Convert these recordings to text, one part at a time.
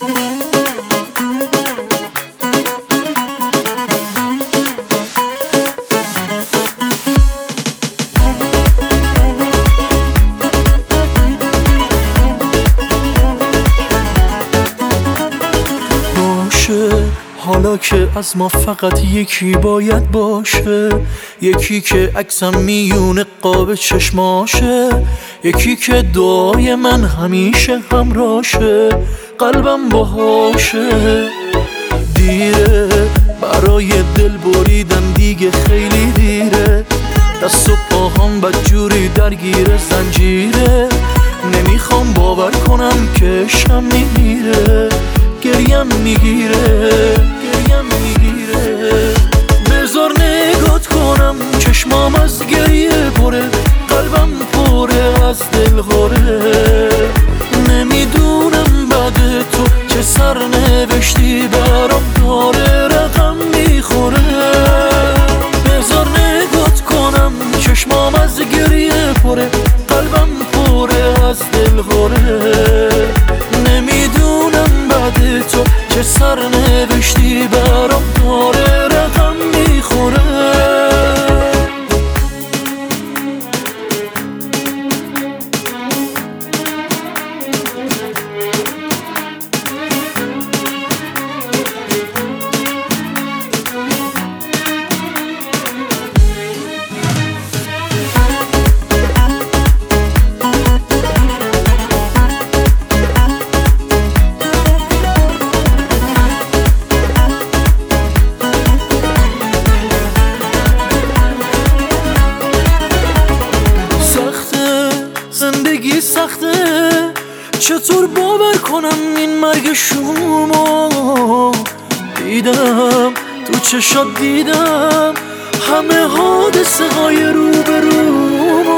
حالا که از ما فقط یکی باید باشه، یکی که عکسم میونه قاب چشماشه، یکی که دعای من همیشه همراشه، قلبم باهاشه. دیره برای دل بریدن دیگه خیلی دیره، دست و پاهام بدجوری درگیر زنجیره، نمیخوام باور کنم که شم میمیره، گریم میگیره. بذار نگات کنم چشمام از گریه پره، قلبم پره از دل غره، نمیدونم بعد تو چه سرنوشتی برام داره رقم میخوره. بذار نگات کنم چشمام از گریه پره، قلبم پره از دل غره، نمیدونم بعد تو چه سرنوشتی برام داره رقم میخوره. زندگی سخته، چطور باور کنم این مرگ شومو دیدم تو چشات، دیدم همه حادثه های روبرومو.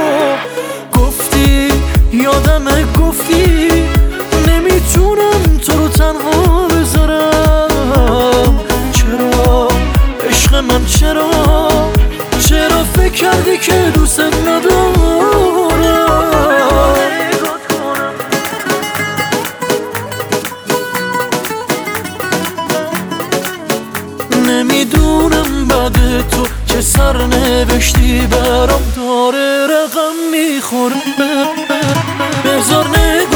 گفتی یادمه، گفتی نمیتونم تو رو تنها بذارم. چرا عشق من، چرا فکر کردی که دوست ندارم؟ نمیدونم بعد تو چه سرنوشتی برام داره رقم میخوره. بذار